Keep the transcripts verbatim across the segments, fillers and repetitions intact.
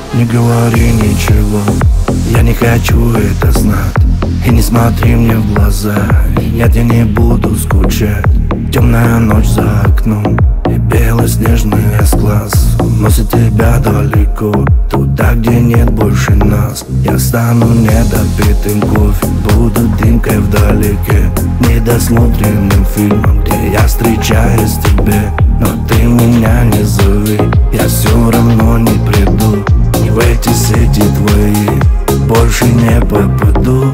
Не говори ничего, я не хочу это знать. И не смотри мне в глаза, нет, я не буду скучать. Темная ночь за окном и белоснежный S-класс уносит тебя далеко, туда, где нет больше нас. Я стану недопитым кофе, буду дымкой вдалеке, недосмотренным фильмом, где я встречаюсь с тебе. Но ты меня не зови, я все равно не приду. И в эти сети твои больше не попаду.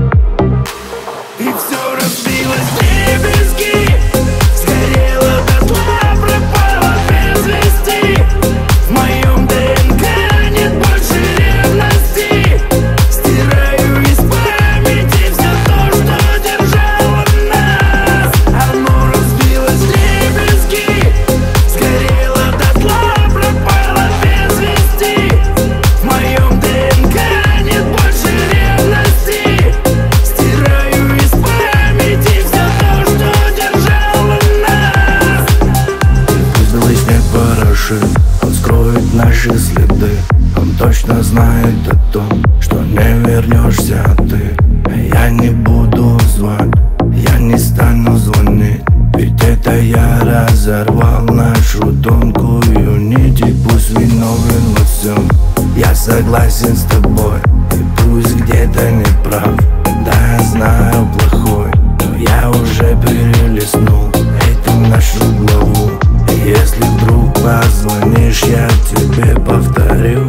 И все разбилось в дребезги, сгорело дотла, пропало без вести. В моем ДНК нет больше ревности. Стираю из памяти все то, что держало нас. Оно разбилось в дребезги, сгорело дотла, пропало без вести. В моем ДНК нет больше ревности. Стираю из памяти все то, что держало нас. Пусть белый снег порошит, он скроет наши следы. Он точно знает о том, что не вернешься ты. А я не буду звать, я не стану звонить, ведь это я разорвал нашу тонкую нить. И пусть виновен во всем, я согласен с тобой. И пусть где-то не прав, да, я знаю плохой, но я уже перелистнул эту нашу главу. И если вдруг позвонишь, я тебе повторю,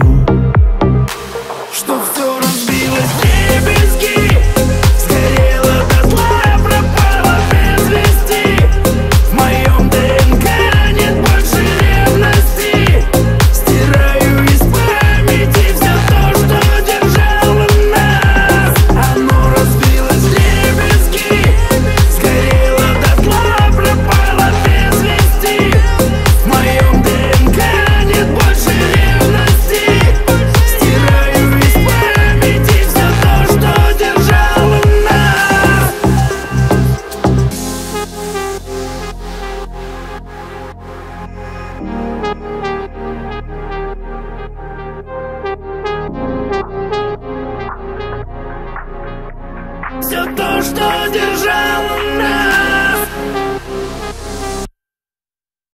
что все разбилось в дребезги, сгорело дотла, пропало без вести. В моем ДНК нет больше ревности. Стираю из памяти все то, что держало нас. Оно разбилось в дребезги, сгорело дотла, пропало без вести. В моем ДНК нет больше ревности. Стираю из памяти все то, что держало нас. Все то, что держало